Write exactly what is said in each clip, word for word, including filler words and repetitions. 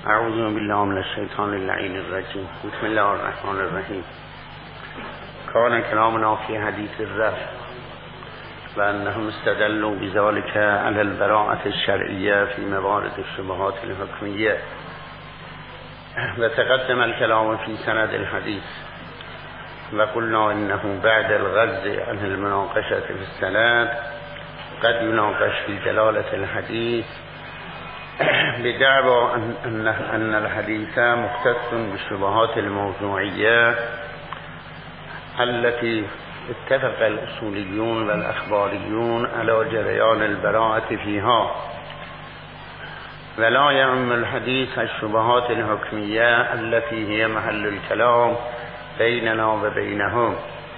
اعوذ بالله من الشیطان اللعین الرجیم. بسم الله الرحمن الرحیم. کان کلامنا فی حدیث الرفع و انهم استدلوا بذلك علی البراءة الشرعیه فی موارد الشبهات الحکمیه و تقدم الكلام فی سند الحديث و قلنا انه بعد الغز عن المناقشه في السند قد يناقش في دلالة الحديث بدعوى أن, أن الحديث مختص بالشبهات الموضوعية التي اتفق الأصوليون والأخباريون على جريان البراءة فيها ولا يعم الحديث الشبهات الحكمية التي هي محل الكلام بيننا وبينهم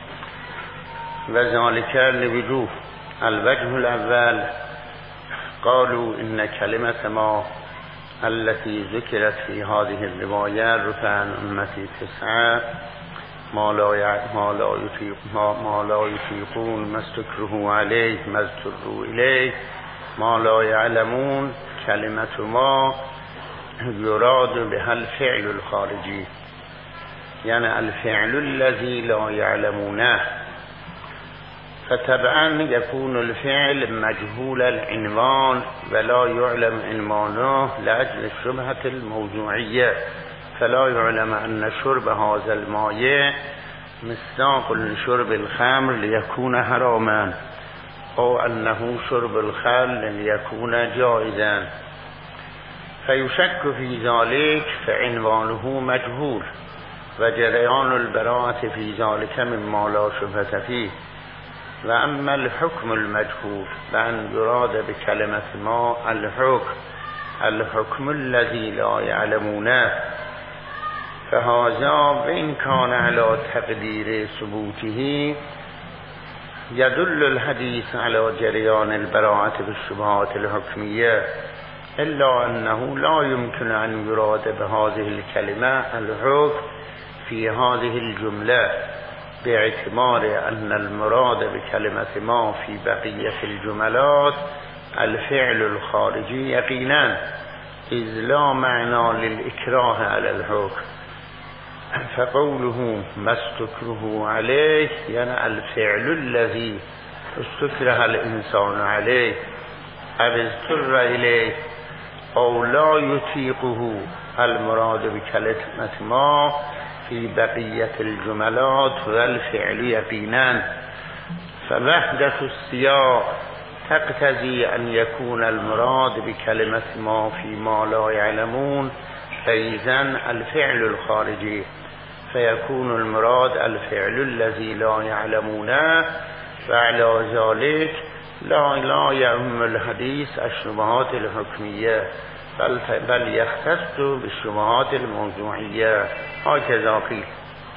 وذلك لوجوه الوجه الأول قالوا إن كلمة ما التي ذكرت في هذه الرواية رفع عن أمتي تسعة ما لا ما لا يطيق ما, ما لا يطيقون ما استكرهوا عليه ما اضطروا إليه ما لا يعلمون كلمة ما يراد بها الفعل الخارجي يعني الفعل الذي لا يعلمونه فطبعا يكون الفعل مجهول العنوان ولا يعلم عنوانه لأجل الشبهة الموضوعية فلا يعلم أن شرب هذا الماء مصداق لشرب الخمر ليكون حراما أو أنه شرب الخل ليكون جائزا فيشك في ذلك فعنوانه مجهول وجريان البراءة في ذلك مما لا شبهة فيه. وأما الحكم المجهول فأن يراد بكلمة ما الحكم الحكم الذي لا يعلمونه فهذا وإن كان على تقدير ثبوته يدل الحديث على جريان البراءة بالشبهات الحكمية إلا أنه لا يمكن أن يراد بهذه الكلمة الحكم في هذه الجملة باعتبار أن المراد بكلمة ما في بقية الجملات الفعل الخارجي يقينا إذ لا معنى للإكراه على الحكم فقوله ما استكره عليه يعني الفعل الذي استكره الإنسان عليه أو اضطر إليه أو لا يطيقه المراد بكلمة ما في بقية الجملات والفعل يقينا فوحدة السياق تقتضي أن يكون المراد بكلمة ما فيما لا يعلمون فإذن الفعل الخارجي فيكون المراد الفعل الذي لا يعلمونه وعلى ذلك لا لا يعم الحديث الشبهات الحكمية بل, بل يختص بالشبهات الموضوعية هكذا قيل.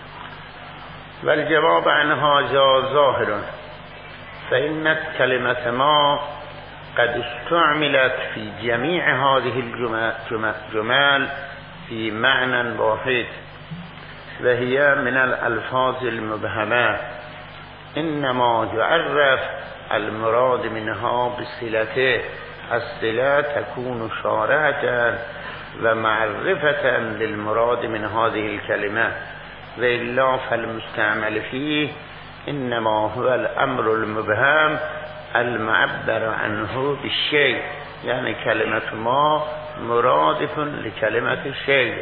والجواب عن هذا ظاهر فإن كلمة ما قد استعملت في جميع هذه الجمل في معنى واحد وهي من الألفاظ المبهمة إنما يعرف المراد منها بصلته الصلة تكون شارحة ومعرفة للمراد من هذه الكلمة وإلا فالمستعمل فيه إنما هو الأمر المبهم المعبر عنه بالشيء يعني كلمة ما مرادف لكلمة الشيء.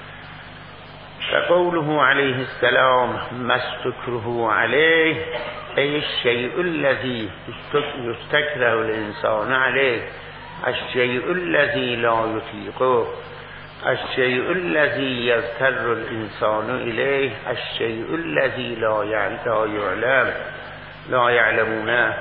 فقوله عليه السلام ما استكره عليه أي الشيء الذي يستكره الإنسان عليه الشيء الذي لا يطيقه الشيء الذي يضطر الإنسان إليه الشيء الذي لا يعلم لا يعلمونه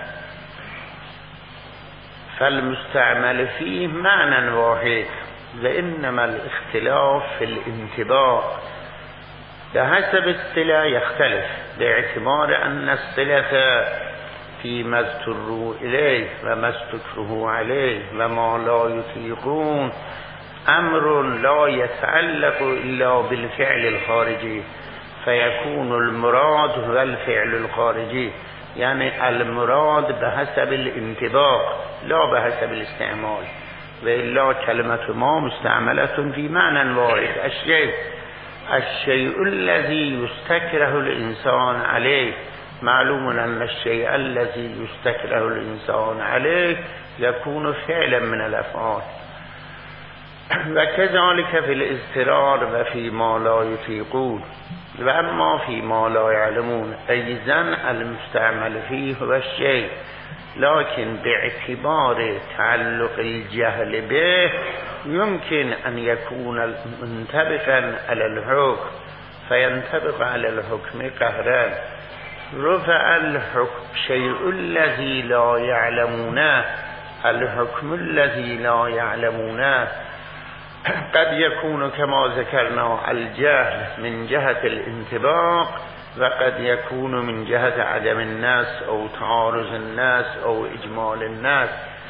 فالمستعمل فيه معنى واحد وإنما الاختلاف في الانتباه بحسب الصلة يختلف باعتبار أن الصلة فيما اضطروا إليه وما استكرهوا عليه وما لا يطيقون أمر لا يتعلق إلا بالفعل الخارجي فيكون المراد هو الفعل الخارجي يعني المراد بحسب الانطباق لا بحسب الاستعمال و الا کلمت ما مستعملة فی معنی واحد. الشیء الشیء الذی یستکره الانسان علیه، معلوم ان الشیء الذی یستکره الانسان علیه یکون فعلا من الافعال و کذالک فی الاضطرار و فی ما لا یطیقون و اما فی ما لا یعلمون ایضا المستعمل فیه و الشیء لكن باعتبار تعلق الجهل به يمكن أن يكون منطبقا على الحكم فينطبق على الحكم قهرا. رفع الحكم شيء الذي لا يعلمونه الحكم الذي لا يعلمونه قد يكون كما ذكرنا الجهل من جهة الانطباق وقد يكون من جهة عدم الناس أو تعارض الناس أو إجمال الناس،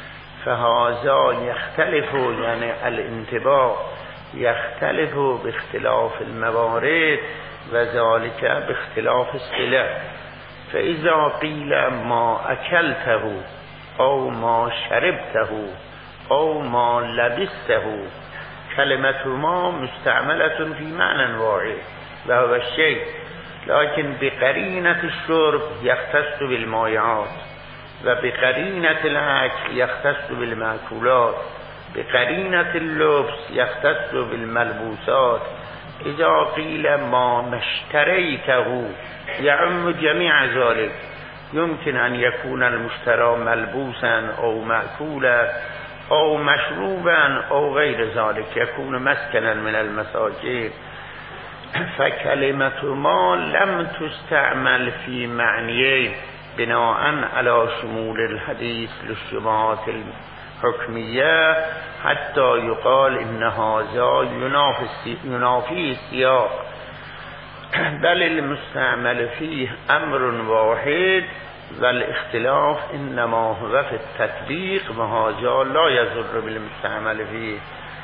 فهذا يختلف يعني الانطباق يختلف باختلاف الموارد وذلك باختلاف الصلة. فإذا قيل ما أكلته أو ما شربته أو ما لبسته كلمة ما مستعملة في معنى واحد وهو الشيء، لكن بقرينة الشرب يختص بالمائعات وبقرينة الأكل يختص بالمأكولات، بقرينة اللبس يختص بالملبوسات. إذا قيل ما مشتريته يعم جميع ذلك، يمكن أن يكون المشترى ملبوسا أو مأكولا أو مشروبا أو غير ذلك، يكون مسكنا من المساجد. فكلمة ما لم تستعمل في معنيين بناء على شمول الحديث للشبهات الحكمية حتى يقال إن هذا ينافي السياق، بل المستعمل فيه أمر واحد والاختلاف إنما هو في التطبيق وهذا لا يضر بالمستعمل فيه.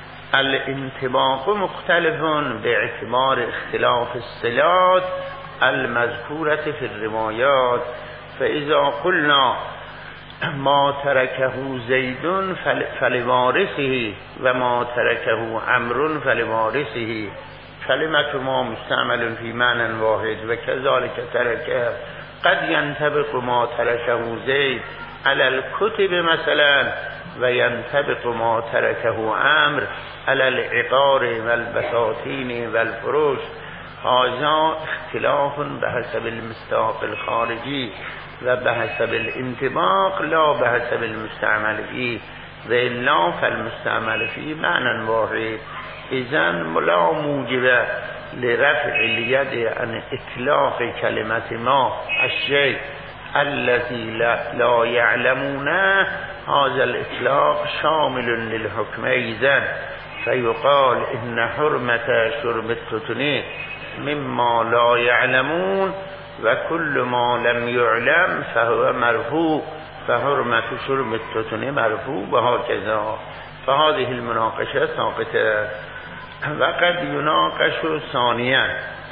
الانطباق مختلف باعتبار اختلاف الصلات المذكورة في الروايات. فإذا قلنا ما تركه زيد فلوارثه وما تركه عمرو فلوارثه كلمة ما مستعمل في معنى واحد وكذلك تركه قد ينطبق ما تركه زيد على الكتب مثلا وينطبق ما تركه عمرو على العقار والبساتين والفروش. هذا اختلاف بحسب المصداق الخارجي و بحسب الانطباق لا بحسب المستعمل فيه وإلا فالمستعمل فيه معنى واحد. إذن لا موجب لرفع اليد عن إطلاق كلمة ما الشيء الذي لا, لا يعلمونه. هذا الإطلاق شامل للحكم إذن فيقال إن حرمة شرب التتن مما لا يعلمون وكل ما لم يعلم فهو مرفوع فحرمة شرب التتن مرفوع وهكذا. فهذه المناقشة ثابتة. وقد يناقش ثانيا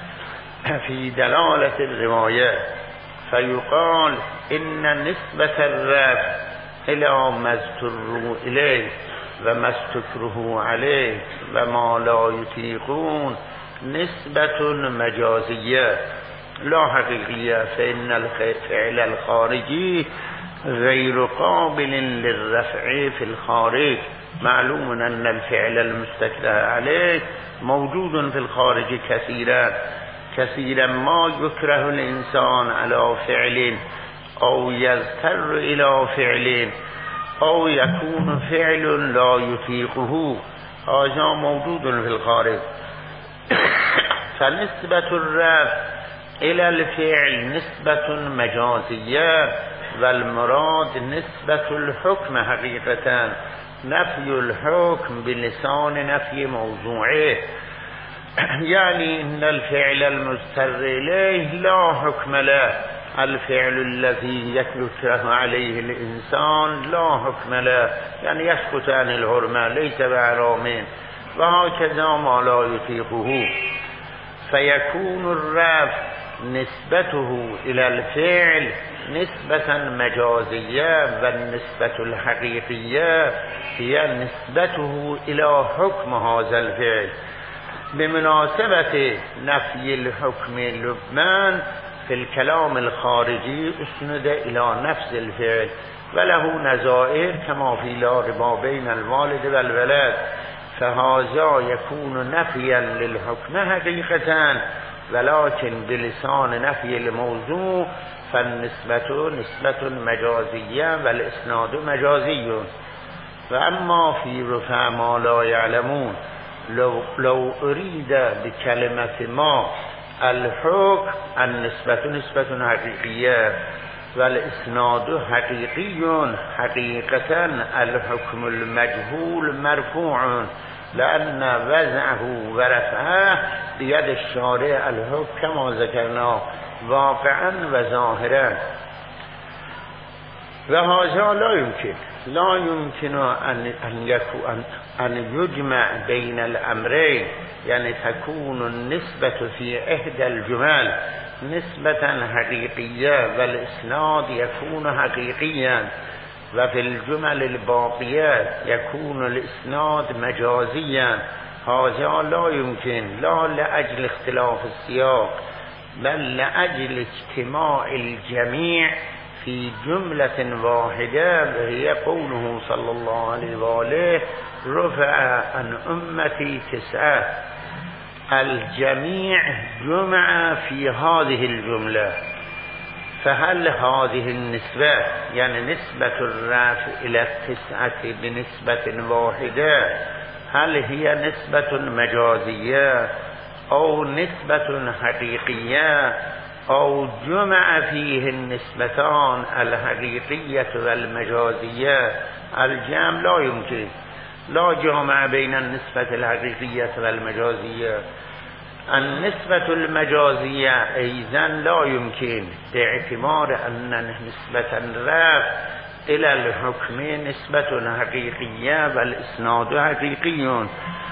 في دلالة الرواية فيقال إن نسبة الرفع إلى ما اضطروا إليه وما استكره عليه وما لا يطيقون نسبة مجازية لا حقيقية، فإن الفعل الخارجي غير قابل للرفع في الخارج. معلوم أن الفعل المستكره عليه موجود في الخارج كثيرا كثيرا ما يكره الإنسان على فعل أو يضطر إلى فعل أو يكون فعل لا يطيقه، هذا موجود في الخارج. فنسبة الرفع إلى الفعل نسبة مجازية والمراد نسبة الحكم حقيقة نفي الحكم بلسان نفي موضوعه، يعني إن الفعل المضطر إليه لا حكم له، الفعل الذي يكره عليه الإنسان لا حكم له، يعني يسكت عن الحرمة ليس بحرام، وهكذا ما لا يطيقه. فيكون الرفع نسبته إلى الفعل نسبة مجازية والنسبة الحقيقية هي نسبته إلى حكم هذا الفعل. بمناسبة نفي الحكم لبنان في الكلام الخارجي اسند إلى نفس الفعل وله نظائر كما في لا ربا بين الوالد والولد، فهذا يكون نفيا للحكم حقيقة ولكن بلسان نفي الموضوع، فالنسبة نسبة مجازية والإسناد مجازي. وأما في رفع ما لا يعلمون لو, لو أريد بكلمة ما الحكم النسبة نسبة حقيقية والإسناد حقيقي، حقيقة الحكم المجهول مرفوع لأن وزعه ورفعه بيد الشارع الحكم كما ذكرنا واقعا وظاهرا. وهذا لا يمكن لا يمكن أن أن يكون أن يجمع بين الأمرين، يعني تكون النسبة في إحدى الجمل نسبة حقيقية والإسناد يكون حقيقيا، وفي الجمل الباقية يكون الإسناد مجازيا. هذا لا يمكن، لا لأجل اختلاف السياق بل لأجل اجتماع الجميع في جملة واحدة، وهي قوله صلى الله عليه وآله رفع عن أمتي تسعة. الجميع جمع في هذه الجملة، فهل هذه النسبة يعني نسبة الرفع إلى التسعة بنسبة واحدة هل هي نسبة مجازية أو نسبة حقيقية أو جمع فيه النسبتان الحقيقية والمجازية؟ الجمع لا يمكن، لا جمع بين النسبة الحقيقية والمجازية. النسبة المجازية أيضا لا يمكن باعتبار أن نسبة الرفع إلى الحكم نسبة حقيقية والإسناد حقيقي،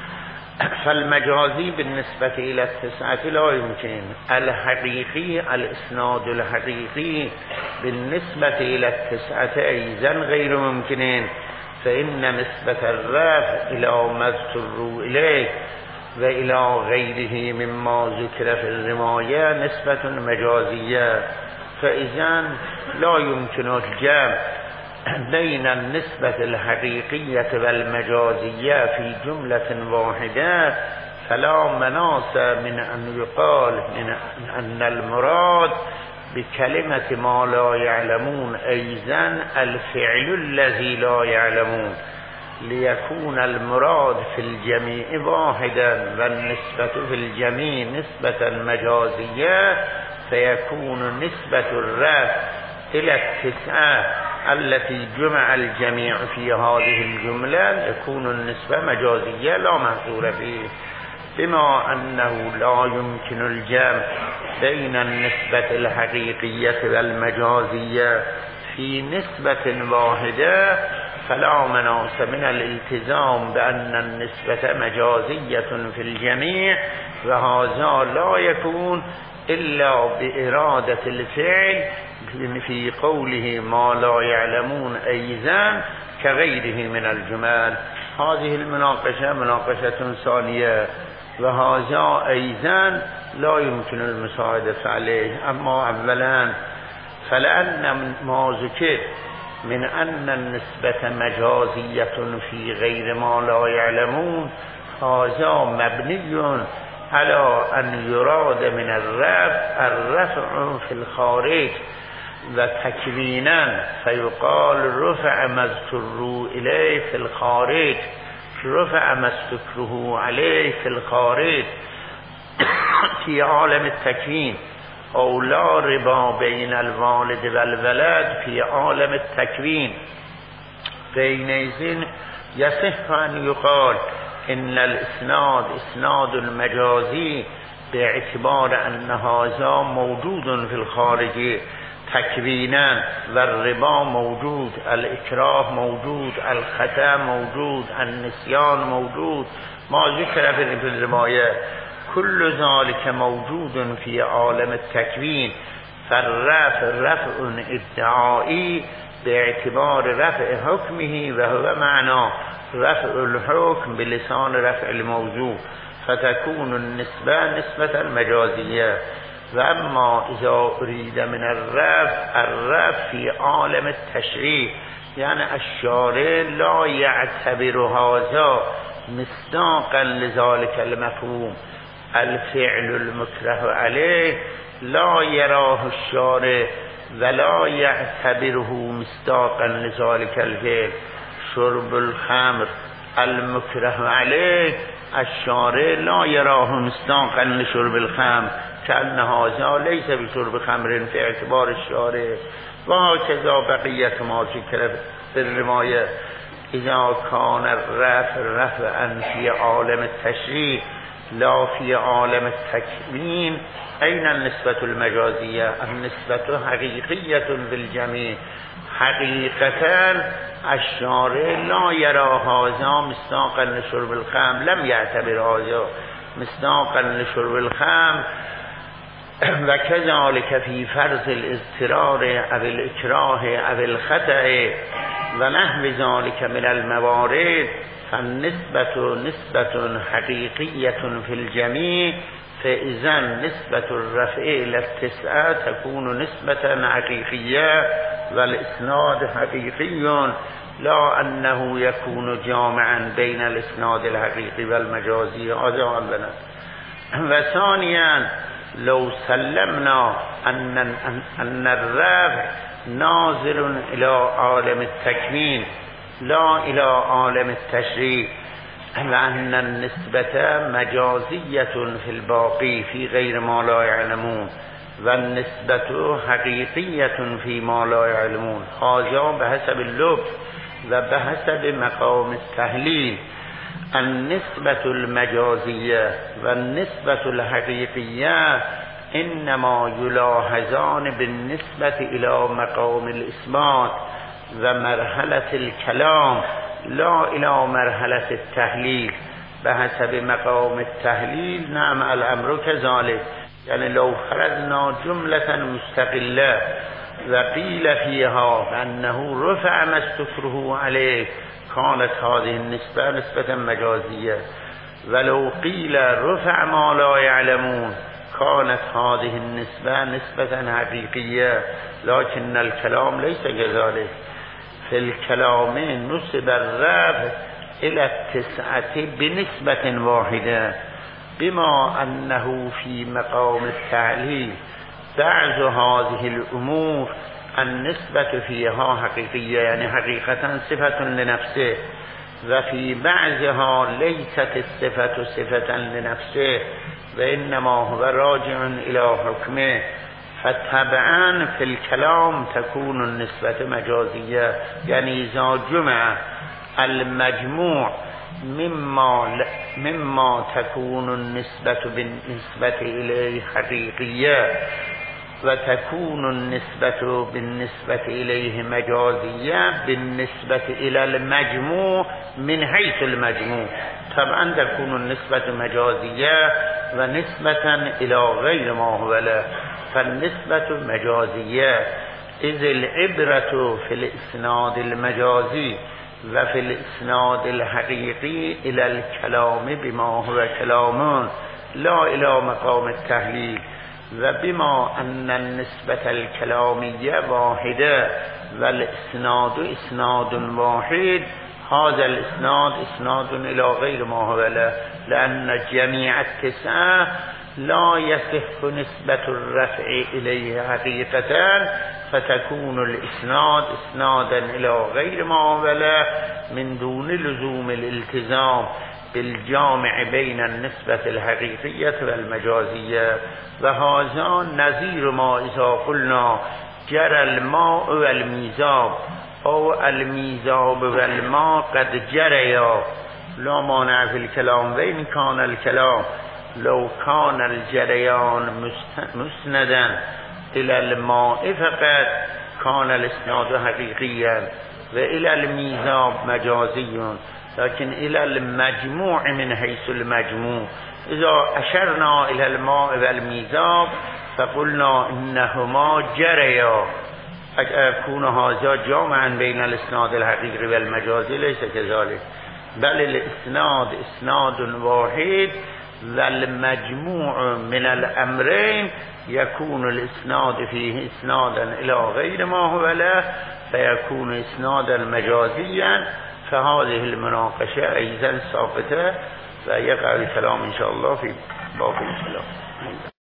فالمجازي بالنسبة إلى التسعة لا يمكن. الحقيقي الإسناد الحقيقي بالنسبة إلى التسعة أيضا غير ممكن، فإن نسبة الرفع إلى ما اضطروا إليه وإلى غيره مما ذكر في الرماية نسبة مجازية، فإذا لا يمكن الجمع بين النسبة الحقيقية والمجازية في جملة واحدة، فلا مناص من أن يقال من أن المراد بكلمة ما لا يعلمون أيضا الفعل الذي لا يعلمون، ليكون المراد في الجميع واحدا والنسبة في الجميع نسبة مجازية، فيكون نسبة الرفع إلى التسعة التي جمع الجميع في هذه الجملة يكون النسبة مجازية لا محصور فيه. بما أنه لا يمكن الجمع بين النسبة الحقيقية والمجازية في نسبة واحدة، فلا مناص من الالتزام بأن النسبة مجازية في الجميع، وهذا لا يكون إلا بإرادة الفعل في قوله ما لا يعلمون أيضا كغيره من الجمال. هذه المناقشة مناقشة ثانية، وهذا أيضا لا يمكن المساعدة عليه. أما أولا فلأن ما ذكر من أن النسبة مجازية في غير ما لا يعلمون هذا مبني على أن يراد من الرفع الرفع في الخارج وتكوينا، فيقال رفع ما اضطروا إليه في الخارج، رفع ما استكره عليه في الخارج في عالم التكوين، أو لا ربا بين الوالد والولد في عالم التكوين. بينئذ يصح أن يقال إن الإسناد إسناد المجازي باعتبار أن هذا موجود في الخارج تكوينا، والربا موجود، الإكراه موجود، الخطأ موجود، النسيان موجود، ما ذكر في الرواية كل ذلك موجود في عالم التكوين، فالرفع رفع ادعایی به اعتبار رفع حکمه و هو معنا رفع الحکم بلسان رفع الموضوع فتكون النسبه نسبة مجازیه. و اما اذا اريد من الرفع الرفع في عالم التشریع، یعنی الشارع لا يعتبر هذا مصداقا لذلك المفهوم الفعل المكره عليه، لا يراه الشارع ولا يعتبره مصداقا لذلك الفعل. شرب الخمر المكره عليه الشارع لا يراه مصداقا لشرب الخمر كأن هذا ليس بشرب خمر في اعتبار الشارع. و هكذا بقیت ما ذکر بالرمایه اذا كان الرفع رفعا في عالم التشریع لا في عالم التکوین این النسبة المجازیه النسبة حقیقیة بالجميع. حقیقتا الشارع لا يرى هذا مصداقا لشرب الخمر لم يعتبر هذا مصداقا لشرب الخمر. و كذلك في فرض الاضطرار او الاکراه او الخطأ و نحو ذلك من الموارد فالنسبة نسبة حقيقية في الجميع. فإذا نسبة الرفع إلى التسعة تكون نسبة حقيقية والإسناد حقيقي لا أنه يكون جامعا بين الإسناد الحقيقي والمجازي. هذا أولا. وثانيا لو سلمنا أن أن الرفع ناظر إلى عالم التكوين لا إلى عالم التشريع وأن النسبة مجازية في الباقي في غير ما لا يعلمون والنسبة حقيقية في ما لا يعلمون. هذا بحسب اللفظ وبحسب مقام التحليل. النسبة المجازية والنسبة الحقيقية إنما يلاحظان بالنسبة إلى مقام الإثبات ومرحلة الكلام لا إلى مرحلة التحليل. بحسب مقام التحليل نعم الأمر كذلك. يعني لو فرضنا جملة مستقلة وقيل فيها أنه رفع ما استكره عليه كانت هذه النسبة نسبة مجازية، ولو قيل رفع ما لا يعلمون كانت هذه النسبة نسبة حقيقية. لكن الكلام ليس كذلك. في الكلام نسب الرفع إلى التسعة بنسبة واحدة بما أنه في مقام التعليل بعض هذه الأمور النسبة فيها حقيقية يعني حقيقة صفة لنفسه وفي بعضها ليست الصفة صفة لنفسه وإنما هو راجع إلى حكمه. فطبعا في الكلام تكون النسبة مجازية. يعني إذا جمع المجموع مما مما تكون النسبة بالنسبة إليه حقيقية وتكون النسبة بالنسبة إليه مجازية بالنسبة إلى المجموع من حيث المجموع طبعا تكون النسبة مجازية ونسبة إلى غير ما هو له. فالنسبة مجازية إذ العبرة في الإسناد المجازي وفي الإسناد الحقيقي إلى الكلام بما هو كلام لا إلى مقام التحليل. وبما أن النسبة الكلامية واحدة والإسناد إسناد واحد هذا الإسناد إسناد إلى غير ما هو له. لأن جميع التسعة لا يصح نسبة الرفع إليه حقيقة فتكون الإسناد إسنادا إلى غير ما هو له من دون لزوم الالتزام بالجامع بين النسبة الحقيقية والمجازية. وهذا نظير ما إذا قلنا جرى الماء والميزاب أو الميزاب والماء قد جريا لا مانع في الكلام. وإن كان الكلام لو كان الجريان مسندا إلى الماء فقط كان الإسناد حقيقيا وإلى الميزاب مجازي لكن إلى المجموع من حيث المجموع. إذا أشرنا إلى الماء والميزاب فقلنا انهما جریا يكون هذا جامعا بين الاسناد الحقيقي والمجازي ليس كذلك بل الاسناد اسناد واحد والمجموع من الامرين يكون الاسناد فيه اسنادا الى غير ما هو له فيكون اسنادا مجازيا فهذه المناقشه ايضا ثابته ويقع الكلام ان شاء الله في باب الكلام.